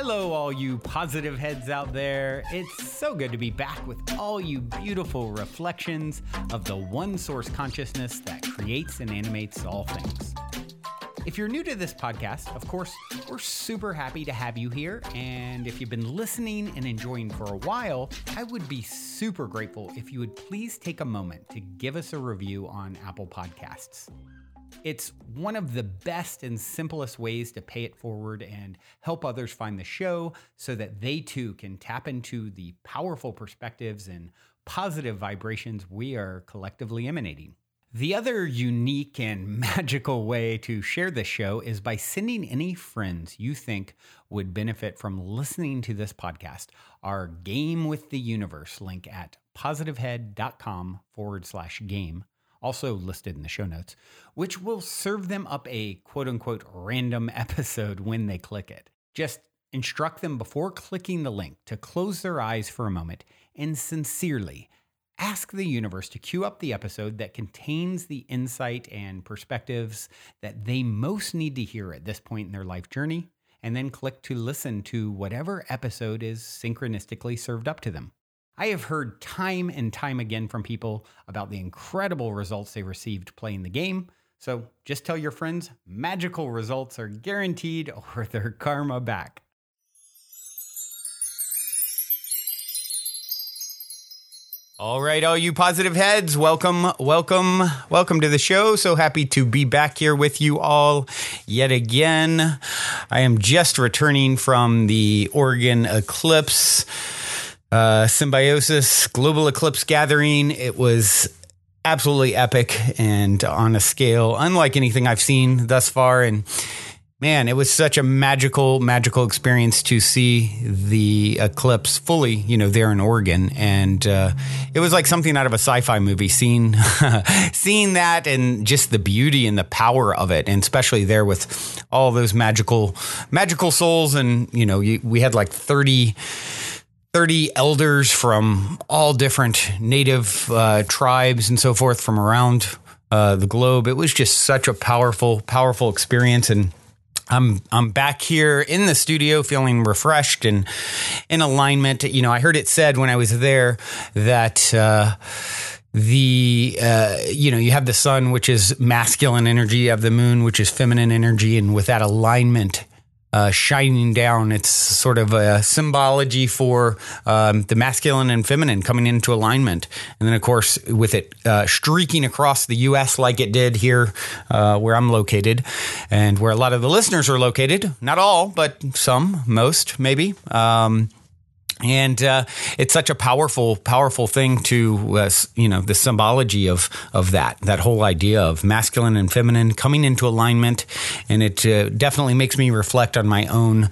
Hello, all you positive heads out there. It's so good to be back with all you beautiful reflections of the one source consciousness that creates and animates all things. If you're new to this podcast, of course, we're super happy to have you here. And if you've been listening and enjoying for a while, I would be super grateful if you would please take a moment to give us a review on Apple Podcasts. It's one of the best and simplest ways to pay it forward and help others find the show so that they too can tap into the powerful perspectives and positive vibrations we are collectively emanating. The other unique and magical way to share this show is by sending any friends you think would benefit from listening to this podcast our Game with the Universe link at positivehead.com/game. Also listed in the show notes, which will serve them up a quote-unquote random episode when they click it. Just instruct them before clicking the link to close their eyes for a moment and sincerely ask the universe to cue up the episode that contains the insight and perspectives that they most need to hear at this point in their life journey, and then click to listen to whatever episode is synchronistically served up to them. I have heard time and time again from people about the incredible results they received playing the game. So just tell your friends magical results are guaranteed or their karma back. All right, all you positive heads, welcome to the show. So happy to be back here with you all yet again. I am just returning from the Oregon eclipse. Symbiosis Global Eclipse Gathering. It was absolutely epic and on a scale unlike anything I've seen thus far. And man, it was such a magical experience to see the eclipse fully, there in Oregon. And it was like something out of a sci-fi movie, seeing that and just the beauty and the power of it. And especially there with all those magical souls. And, we had like 30 elders from all different native tribes and so forth from around the globe. It was just such a powerful experience. And I'm back here in the studio feeling refreshed and in alignment. I heard it said when I was there that you have the sun, which is masculine energy. You have the moon, which is feminine energy. And with that alignment shining down, it's sort of a symbology for the masculine and feminine coming into alignment. And then, of course, with it streaking across the U.S. like it did here where I'm located and where a lot of the listeners are located. Not all, but some, most, maybe. And it's such a powerful thing to, the symbology of that whole idea of masculine and feminine coming into alignment. And it definitely makes me reflect on my own,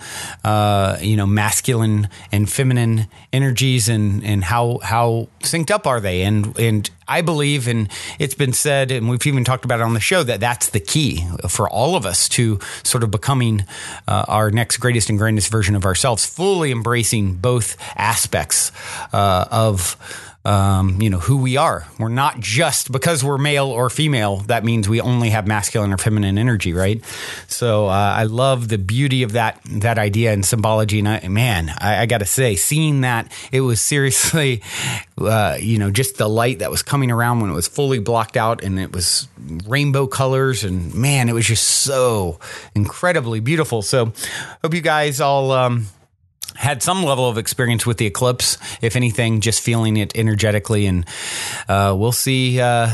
masculine and feminine energies and how synced up are they. And I believe, and it's been said, and we've even talked about it on the show, that that's the key for all of us to sort of becoming our next greatest and grandest version of ourselves, fully embracing both aspects of who we are. We're not just because we're male or female, that means we only have masculine or feminine energy, right? So I love the beauty of that idea and symbology. And I got to say, seeing that, it was seriously, just the light that was coming around when it was fully blocked out and it was rainbow colors. And man, it was just so incredibly beautiful. So hope you guys all had some level of experience with the eclipse, if anything, just feeling it energetically, and we'll see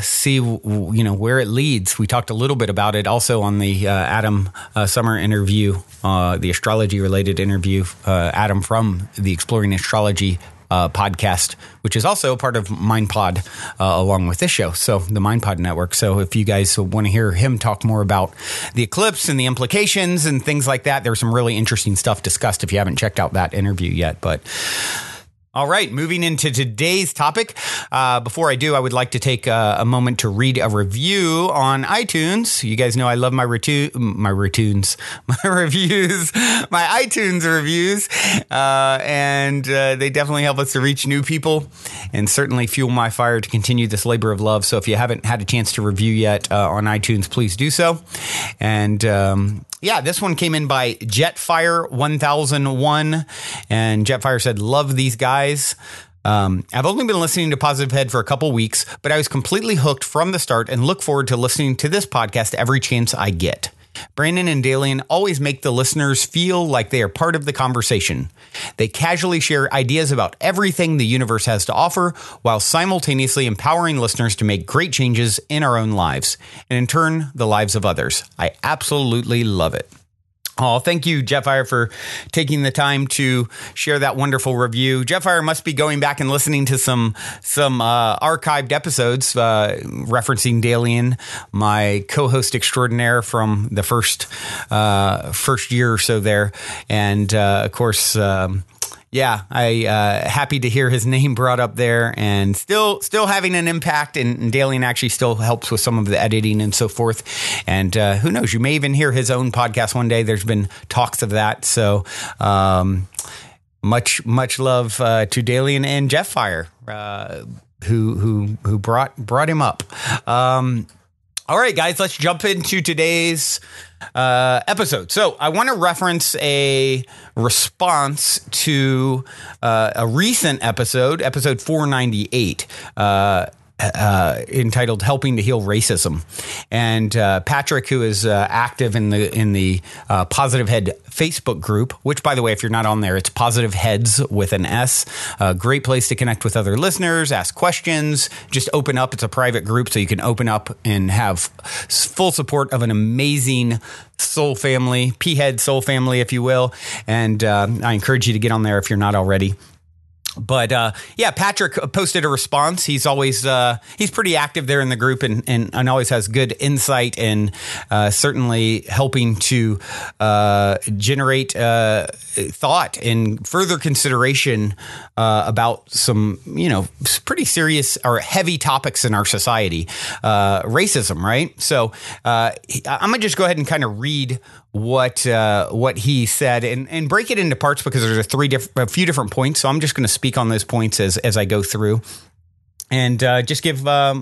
where it leads. We talked a little bit about it also on the Adam Summer interview, the astrology related interview. Adam from the Exploring Astrology podcast, which is also a part of MindPod along with this show. So the MindPod network. So if you guys want to hear him talk more about the eclipse and the implications and things like that, there's some really interesting stuff discussed if you haven't checked out that interview yet. But all right, moving into today's topic. Before I do, I would like to take a moment to read a review on iTunes. You guys know I love my reviews, my iTunes reviews, and they definitely help us to reach new people and certainly fuel my fire to continue this labor of love. So if you haven't had a chance to review yet on iTunes, please do so. And Yeah, this one came in by Jetfire 1001, and Jetfire said, "Love these guys. I've only been listening to Positive Head for a couple weeks, but I was completely hooked from the start and look forward to listening to this podcast every chance I get. Brandon and Dalian always make the listeners feel like they are part of the conversation. They casually share ideas about everything the universe has to offer while simultaneously empowering listeners to make great changes in our own lives and in turn, the lives of others. I absolutely love it." Oh, thank you, Jetfire, for taking the time to share that wonderful review. Jetfire must be going back and listening to some archived episodes referencing Dalian, my co-host extraordinaire from the first year or so there, and of course. I happy to hear his name brought up there, and still having an impact. And Dalian actually still helps with some of the editing and so forth. And who knows? You may even hear his own podcast one day. There's been talks of that. So much love to Dalian and Jetfire, who brought him up. All right, guys, let's jump into today's episode. So I want to reference a response to a recent episode 498, entitled "Helping to Heal Racism," and Patrick, who is active in the Positive Head Facebook group, which, by the way, if you're not on there, it's Positive Heads with an S. A great place to connect with other listeners, ask questions, just open up. It's a private group, so you can open up and have full support of an amazing soul family, P-Head soul family, if you will. And I encourage you to get on there if you're not already. But Patrick posted a response. He's always he's pretty active there in the group and always has good insight and certainly helping to generate thought and further consideration about some, pretty serious or heavy topics in our society, racism, right? So I'm gonna just go ahead and kind of read what he said and break it into parts because there's a few different points. So I'm just going to speak on those points as I go through and just give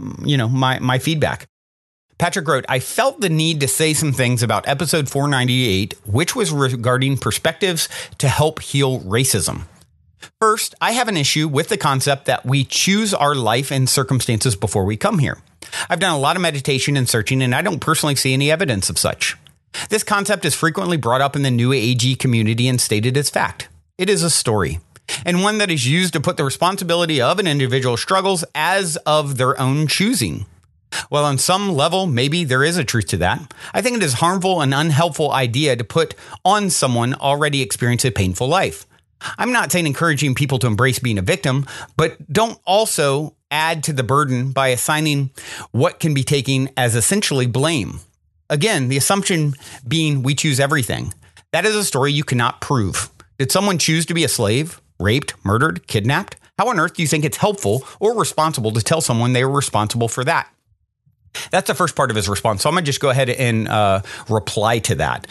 my feedback. Patrick wrote, "I felt the need to say some things about episode 498, which was regarding perspectives to help heal racism. First, I have an issue with the concept that we choose our life and circumstances before we come here. I've done a lot of meditation and searching, and I don't personally see any evidence of such. This concept is frequently brought up in the New Agey community and stated as fact. It is a story, and one that is used to put the responsibility of an individual's struggles as of their own choosing. While on some level, maybe there is a truth to that, I think it is harmful and unhelpful idea to put on someone already experiencing a painful life. I'm not saying encouraging people to embrace being a victim, but don't also add to the burden by assigning what can be taken as essentially blame. Again, the assumption being we choose everything. That is a story you cannot prove. Did someone choose to be a slave, raped, murdered, kidnapped? How on earth do you think it's helpful or responsible to tell someone they were responsible for that?" That's the first part of his response. So I'm going to just go ahead and reply to that.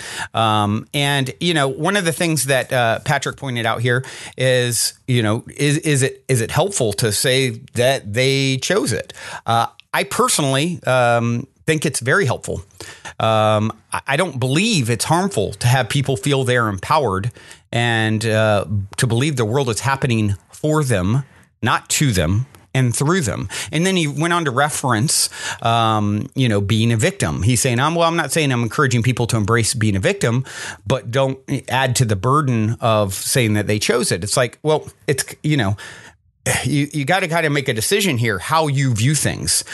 And, one of the things that Patrick pointed out here is, is it helpful to say that they chose it? I personally think it's very helpful. I don't believe it's harmful to have people feel they're empowered and to believe the world is happening for them, not to them, and through them. And then he went on to reference, being a victim. He's saying, I'm not saying I'm encouraging people to embrace being a victim, but don't add to the burden of saying that they chose it. It's like, well, it's, you got to kind of make a decision here, how you view things.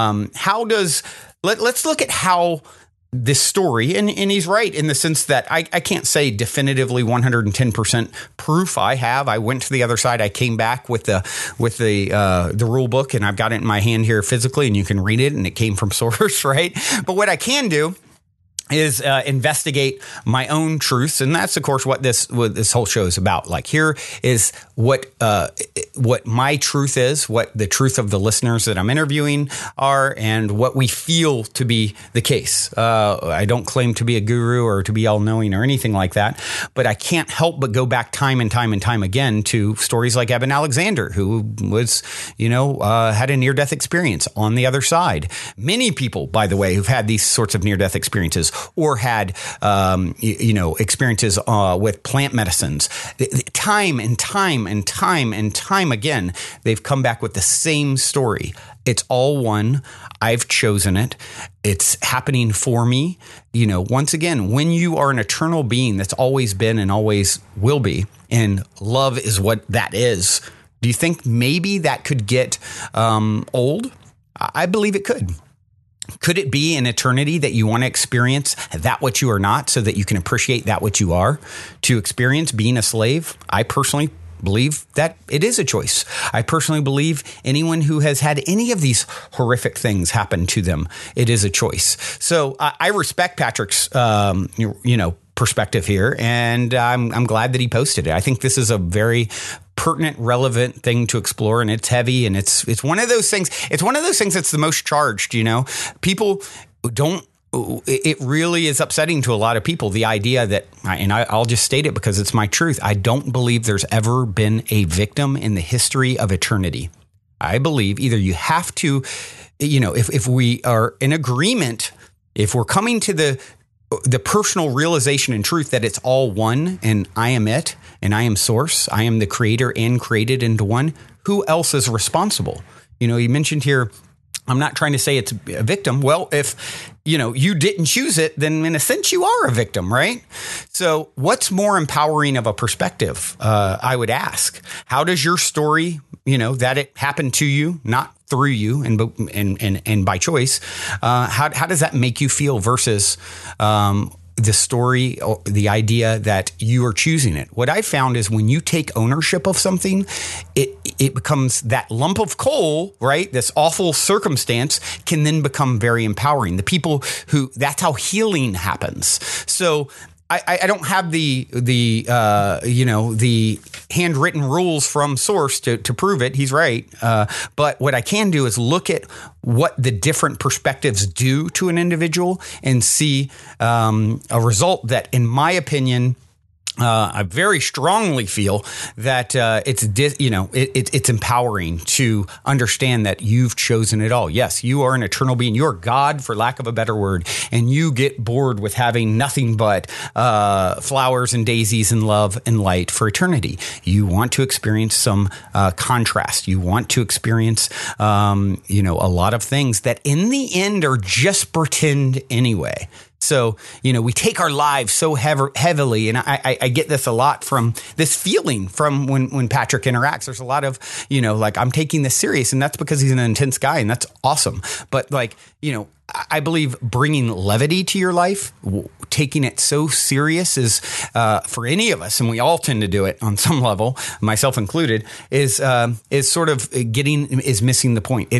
Let's look at how this story, and he's right in the sense that I can't say definitively 110% proof. I went to the other side. I came back with the rule book, and I've got it in my hand here physically, and you can read it, and it came from source, right? But what I can do is investigate my own truths, and that's of course what this whole show is about. Like, here is what my truth is, what the truth of the listeners that I'm interviewing are, and what we feel to be the case. I don't claim to be a guru or to be all knowing or anything like that, but I can't help but go back time and time again to stories like Eben Alexander, who was, had a near-death experience on the other side. Many people, by the way, who've had these sorts of near-death experiences, or had, experiences with plant medicines. Time and time and time and time again, they've come back with the same story. It's all one. I've chosen it. It's happening for me. Once again, when you are an eternal being that's always been and always will be, and love is what that is, do you think maybe that could get old? I believe it could. Could it be an eternity that you want to experience that which you are not so that you can appreciate that which you are? To experience being a slave? I personally believe that it is a choice. I personally believe anyone who has had any of these horrific things happen to them, it is a choice. So I respect Patrick's, perspective here, and I'm glad that he posted it. I think this is a very pertinent, relevant thing to explore, and it's heavy, and it's one of those things. It's one of those things that's the most charged. People don't. It really is upsetting to a lot of people, the idea that, and I'll just state it because it's my truth. I don't believe there's ever been a victim in the history of eternity. I believe either you have to, if we are in agreement, if we're coming to the personal realization and truth that it's all one and I am it and I am source, I am the creator and created into one, who else is responsible? You mentioned here, I'm not trying to say it's a victim. Well, if, you didn't choose it, then in a sense you are a victim, right? So what's more empowering of a perspective? I would ask, how does your story, that it happened to you, not through you and by choice, how does that make you feel versus the story or the idea that you are choosing it? What I found is when you take ownership of something, it becomes that lump of coal, right? This awful circumstance can then become very empowering. The people that's how healing happens. So I don't have the handwritten rules from source to prove it. He's right. But what I can do is look at what the different perspectives do to an individual and see a result that, in my opinion, I very strongly feel that it's empowering to understand that you've chosen it all. Yes, you are an eternal being. You are God, for lack of a better word, and you get bored with having nothing but flowers and daisies and love and light for eternity. You want to experience some contrast. You want to experience, a lot of things that in the end are just pretend anyway. So, we take our lives so heavily, and I get this a lot from this feeling from when Patrick interacts. There's a lot of, I'm taking this serious, and that's because he's an intense guy, and that's awesome. But I believe bringing levity to your life, taking it so serious is, for any of us, and we all tend to do it on some level, myself included, is sort of missing the point.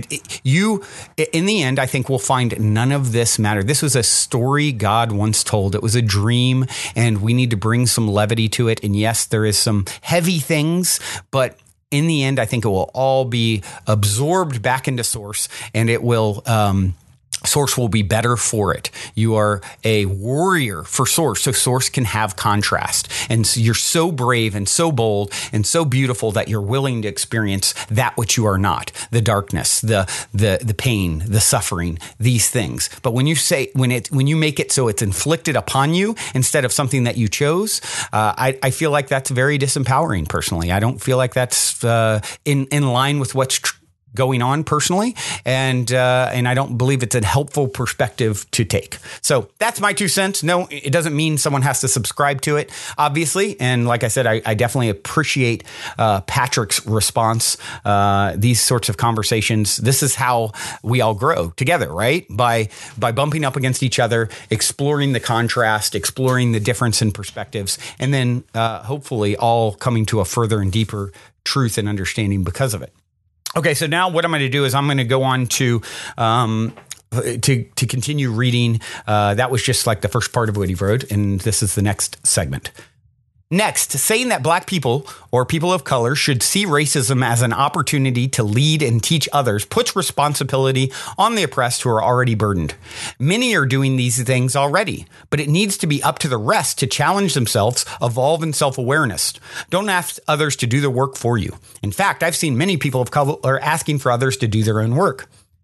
In the end, I think we'll find none of this matter. This was a story God once told. It was a dream, and we need to bring some levity to it. And yes, there is some heavy things, but in the end, I think it will all be absorbed back into source, and it will, source will be better for it. You are a warrior for source, so source can have contrast. And so you're so brave and so bold and so beautiful that you're willing to experience that which you are not, the darkness, the pain, the suffering, these things. But when you make it so it's inflicted upon you instead of something that you chose, I feel like that's very disempowering personally. I don't feel like that's in line with what's going on personally, and I don't believe it's a helpful perspective to take. So that's my 2 cents. No, it doesn't mean someone has to subscribe to it, obviously. And like I said, I definitely appreciate Patrick's response. These sorts of conversations, this is how we all grow together, right? By bumping up against each other, exploring the contrast, exploring the difference in perspectives, and then hopefully all coming to a further and deeper truth and understanding because of it. Okay, so now what I'm going to do is I'm going to go on to continue reading. That was just like the first part of what he wrote, and this is the next segment. Next, saying that Black people or people of color should see racism as an opportunity to lead and teach others puts responsibility on the oppressed who are already burdened. Many are doing these things already, but it needs to be up to the rest to challenge themselves, evolve in self-awareness. Don't ask others to do the work for you. In fact, I've seen many people of color asking for others to do their own work.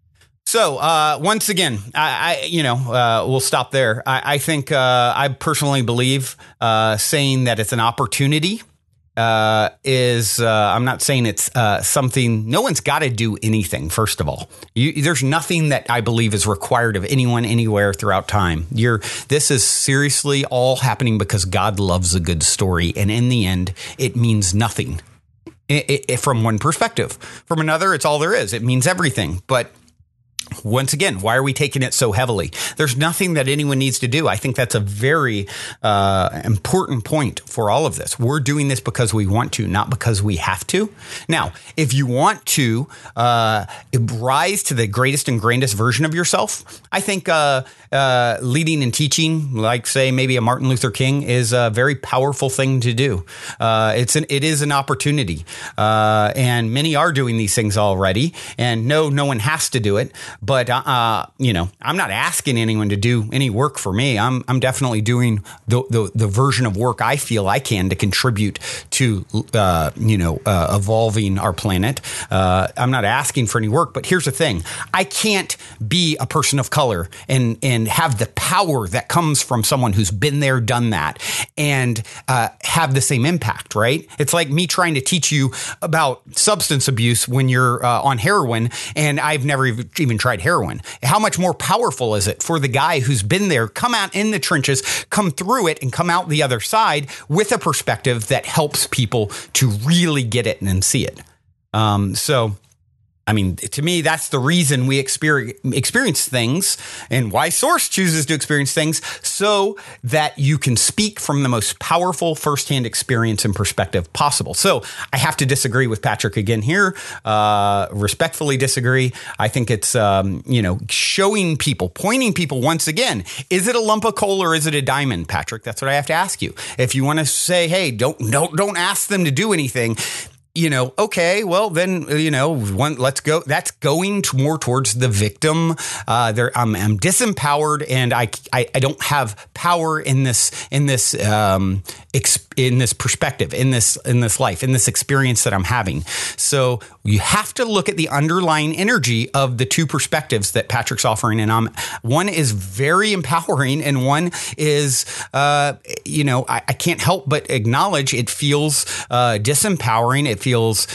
So once again, we'll stop there. I think I personally believe saying that it's an opportunity is I'm not saying it's something. No one's got to do anything. First of all, there's nothing that I believe is required of anyone anywhere throughout time. This is seriously all happening because God loves a good story, and in the end, it means nothing. From one perspective, from another, it's all there is. It means everything, but. Once again, why are we taking it so heavily? There's nothing that anyone needs to do. I think that's a very important point for all of this. We're doing this because we want to, not because we have to. Now, if you want to rise to the greatest and grandest version of yourself, I think leading and teaching, like say maybe a Martin Luther King, is a very powerful thing to do. It is an opportunity, and many are doing these things already. And no one has to do it. But, I'm not asking anyone to do any work for me. I'm definitely doing the version of work I feel I can to contribute to, evolving our planet. I'm not asking for any work, but here's the thing. I can't be a person of color and have the power that comes from someone who's been there, done that, and have the same impact, right? It's like me trying to teach you about substance abuse when you're on heroin, and I've never even tried heroin. How much more powerful is it for the guy who's been there, come out in the trenches, come through it, and come out the other side with a perspective that helps people to really get it and see it? To me, that's the reason we experience things, and why Source chooses to experience things, so that you can speak from the most powerful firsthand experience and perspective possible. So I have to disagree with Patrick again here, respectfully disagree. I think it's, showing people, pointing people once again, is it a lump of coal or is it a diamond, Patrick? That's what I have to ask you. If you want to say, hey, don't ask them to do anything, okay, well then, let's go. That's going more towards the victim. I'm disempowered, and I don't have power in this perspective, in this life, in this experience that I'm having. So you have to look at the underlying energy of the two perspectives that Patrick's offering, and one is very empowering, and one is, I can't help but acknowledge it feels disempowering. It feels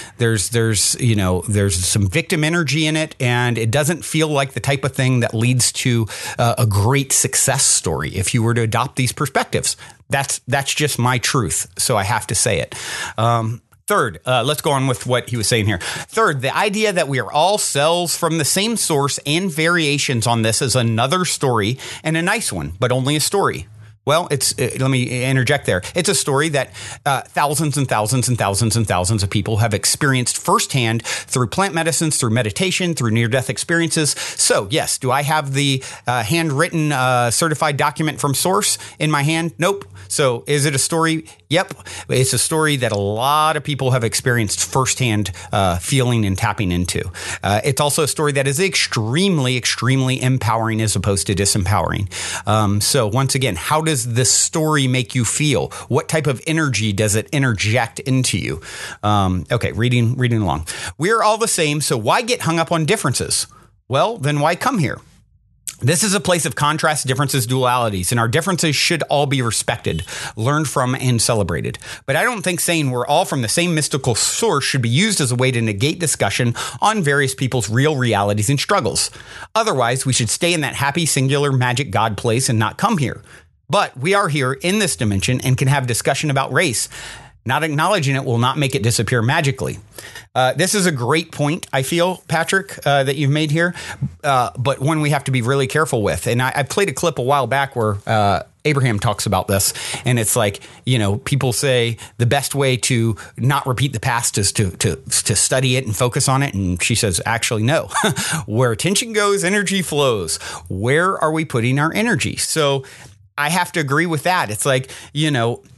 there's some victim energy in it, and it doesn't feel like the type of thing that leads to a great success story if you were to adopt these perspectives. That's just my truth, so I have to say it. Third, let's go on with what he was saying here. Third, the idea that we are all cells from the same source and variations on this is another story, and a nice one, but only a story. Well, let me interject there. It's a story that thousands and thousands and thousands and thousands of people have experienced firsthand through plant medicines, through meditation, through near-death experiences. So, yes, do I have the handwritten certified document from Source in my hand? Nope. So, is it a story? Yep. It's a story that a lot of people have experienced firsthand, feeling and tapping into. It's also a story that is extremely, extremely empowering as opposed to disempowering. So, once again, how does this story make you feel? What type of energy does it interject into you? Okay, reading along. We're all the same, so why get hung up on differences? Well, then why come here? This is a place of contrast, differences, dualities, and our differences should all be respected, learned from, and celebrated. But I don't think saying we're all from the same mystical source should be used as a way to negate discussion on various people's real realities and struggles. Otherwise, we should stay in that happy, singular, magic God place and not come here. But we are here in this dimension and can have discussion about race. Not acknowledging it will not make it disappear magically. This is a great point, I feel, Patrick, that you've made here, but one we have to be really careful with. And I played a clip a while back where Abraham talks about this, and it's like, people say the best way to not repeat the past is to study it and focus on it. And she says, actually, no. Where attention goes, energy flows. Where are we putting our energy? So I have to agree with that. It's like,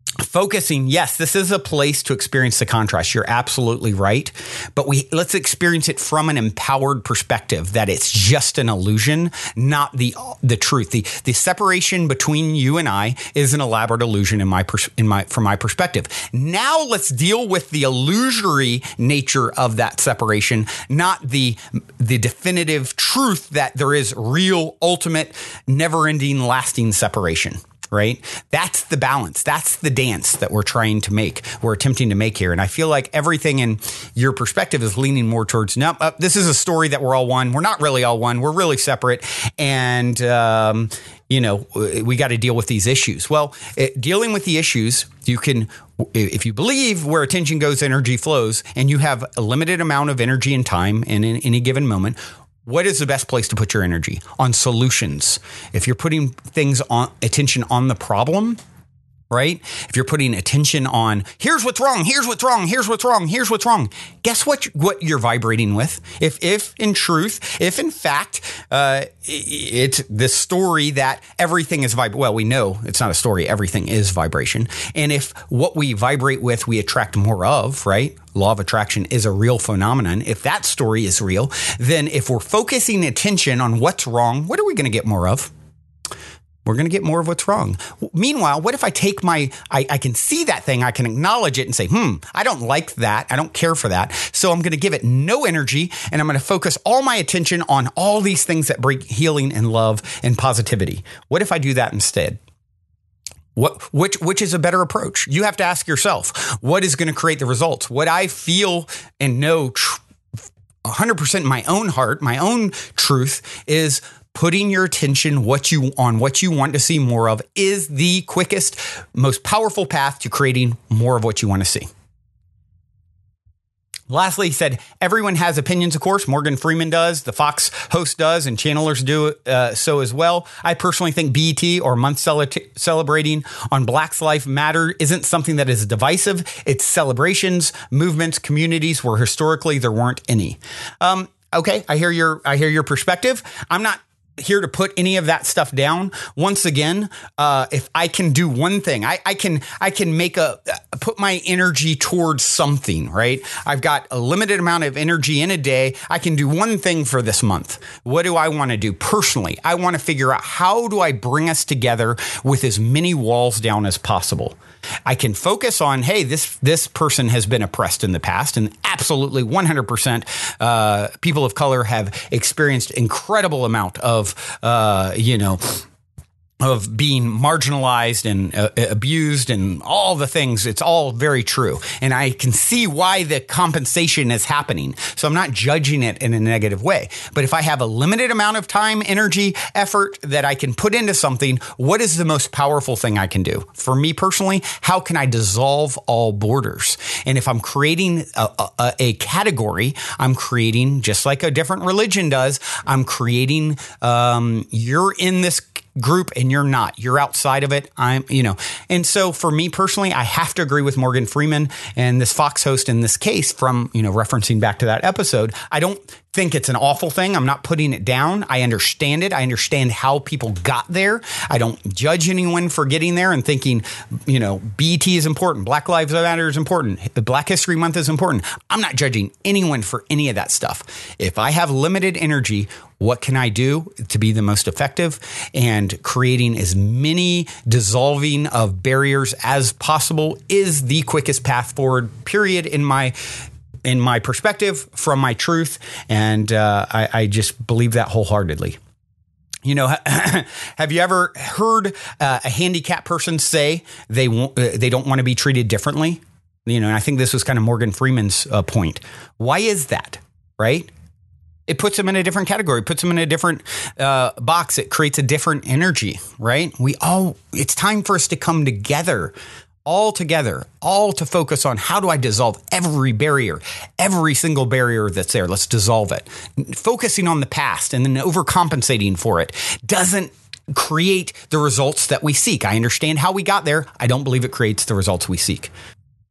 focusing, yes, this is a place to experience the contrast. You're absolutely right. But let's experience it from an empowered perspective, that it's just an illusion, not the truth. The separation between you and I is an elaborate illusion from my perspective. Now let's deal with the illusory nature of that separation, not the definitive truth that there is real, ultimate, never-ending, lasting separation. Right? That's the balance. That's the dance that we're attempting to make here. And I feel like everything in your perspective is leaning more towards, no, this is a story that we're all one. We're not really all one. We're really separate. And, we got to deal with these issues. Well, dealing with the issues, you can, if you believe where attention goes, energy flows, and you have a limited amount of energy and time in any given moment, what is the best place to put your energy? On solutions. If you're putting attention on the problem, right? If you're putting attention on here's what's wrong, guess what you're vibrating with? If in fact it's this story that everything is well, we know it's not a story, everything is vibration. And if what we vibrate with, we attract more of, right? Law of attraction is a real phenomenon. If that story is real, then if we're focusing attention on what's wrong, what are we going to get more of? We're going to get more of what's wrong. Meanwhile, what if I take I can see that thing, I can acknowledge it and say, I don't like that. I don't care for that. So I'm going to give it no energy, and I'm going to focus all my attention on all these things that bring healing and love and positivity. What if I do that instead? Which is a better approach? You have to ask yourself, what is going to create the results? What I feel and know 100% in my own heart, my own truth, is putting your attention on what you want to see more of is the quickest, most powerful path to creating more of what you want to see. Lastly, he said, everyone has opinions, of course. Morgan Freeman does, the Fox host does, and channelers do so as well. I personally think BET, or month celebrating on Black Lives Matter, isn't something that is divisive. It's celebrations, movements, communities where historically there weren't any. Okay, I hear your perspective. I'm not here to put any of that stuff down. Once again, if I can do one thing, I can put my energy towards something, right? I've got a limited amount of energy in a day. I can do one thing for this month. What do I want to do personally? I want to figure out, how do I bring us together with as many walls down as possible? I can focus on, hey, this person has been oppressed in the past, and absolutely 100% people of color have experienced incredible amount of being marginalized and abused and all the things. It's all very true. And I can see why the compensation is happening. So I'm not judging it in a negative way. But if I have a limited amount of time, energy, effort that I can put into something, what is the most powerful thing I can do? For me personally, how can I dissolve all borders? And if I'm creating a category, I'm creating, just like a different religion does, I'm creating, you're in this group and you're not. You're outside of it. And so for me personally, I have to agree with Morgan Freeman and this Fox host in this case, from, referencing back to that episode. I don't think it's an awful thing. I'm not putting it down. I understand it. I understand how people got there. I don't judge anyone for getting there and thinking, BET is important. Black Lives Matter is important. Black History Month is important. I'm not judging anyone for any of that stuff. If I have limited energy, what can I do to be the most effective? And creating as many dissolving of barriers as possible is the quickest path forward, period, in my perspective, from my truth. And I just believe that wholeheartedly. Have you ever heard a handicapped person say they don't want to be treated differently? And I think this was kind of Morgan Freeman's point. Why is that, right? It puts them in a different category, puts them in a different box. It creates a different energy, right? It's time for us to come together, all to focus on, how do I dissolve every barrier, every single barrier that's there? Let's dissolve it. Focusing on the past and then overcompensating for it doesn't create the results that we seek. I understand how we got there. I don't believe it creates the results we seek.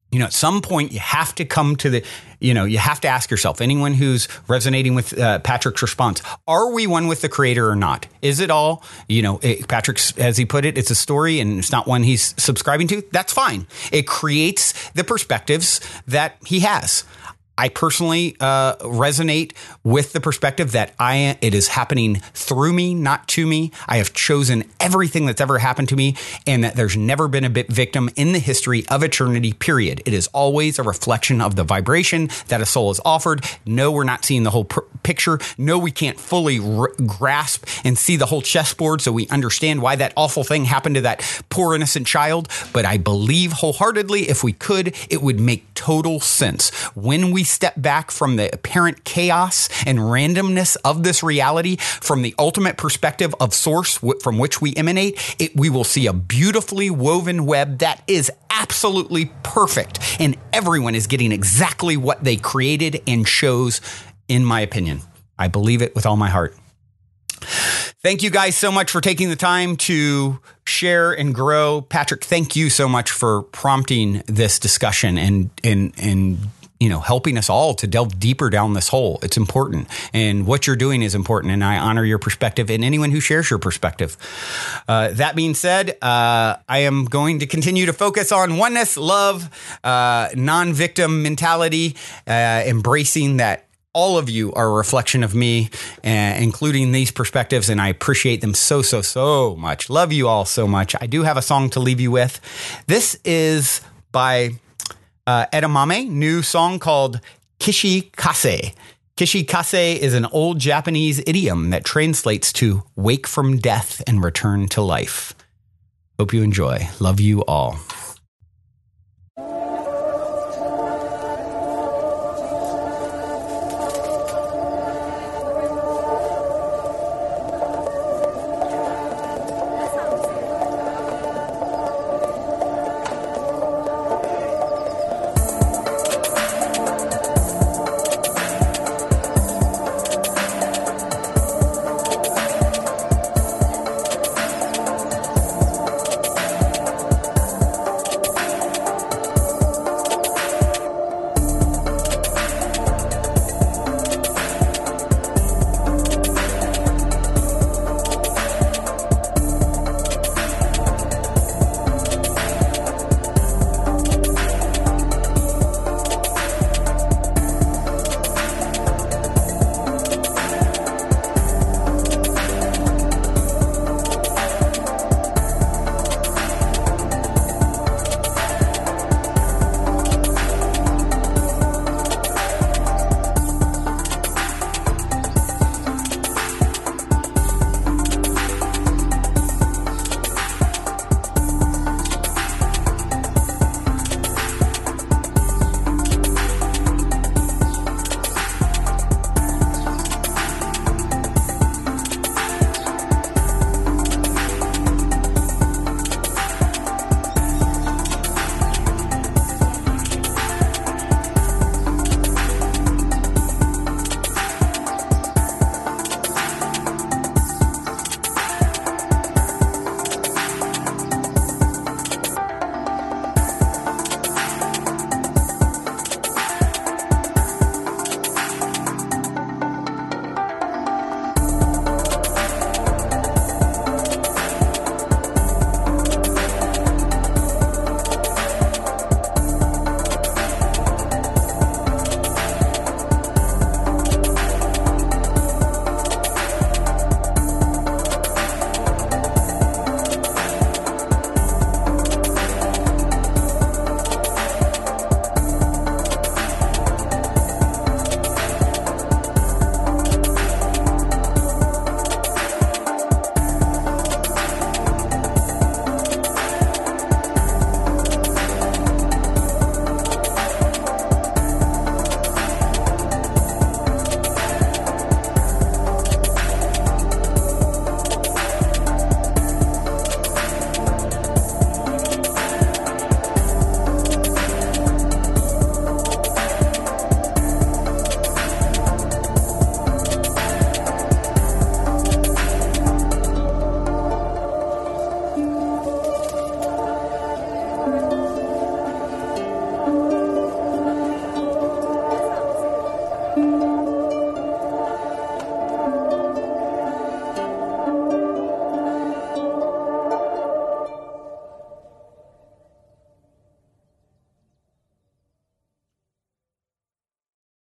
at some point you have to come to you have to ask yourself, anyone who's resonating with Patrick's response, are we one with the Creator or not? Is it all, Patrick's, as he put it, it's a story and it's not one he's subscribing to? That's fine. It creates the perspectives that he has. I personally resonate with the perspective that it is happening through me, not to me. I have chosen everything that's ever happened to me, and that there's never been a victim in the history of eternity, period. It is always a reflection of the vibration that a soul is offered. No, we're not seeing the whole picture. No, we can't fully grasp and see the whole chessboard so we understand why that awful thing happened to that poor innocent child. But I believe wholeheartedly, if we could, it would make total sense. When we step back from the apparent chaos and randomness of this reality, from the ultimate perspective of source from which we emanate, we will see a beautifully woven web that is absolutely perfect. And everyone is getting exactly what they created and chose, in my opinion. I believe it with all my heart. Thank you guys so much for taking the time to share and grow. Patrick, thank you so much for prompting this discussion and helping us all to delve deeper down this hole. It's important. And what you're doing is important. And I honor your perspective and anyone who shares your perspective. That being said, I am going to continue to focus on oneness, love, non-victim mentality, embracing that all of you are a reflection of me, including these perspectives, and I appreciate them so, so, so much. Love you all so much. I do have a song to leave you with. This is by Edamame, new song called Kishikase. Kishikase is an old Japanese idiom that translates to wake from death and return to life. Hope you enjoy. Love you all.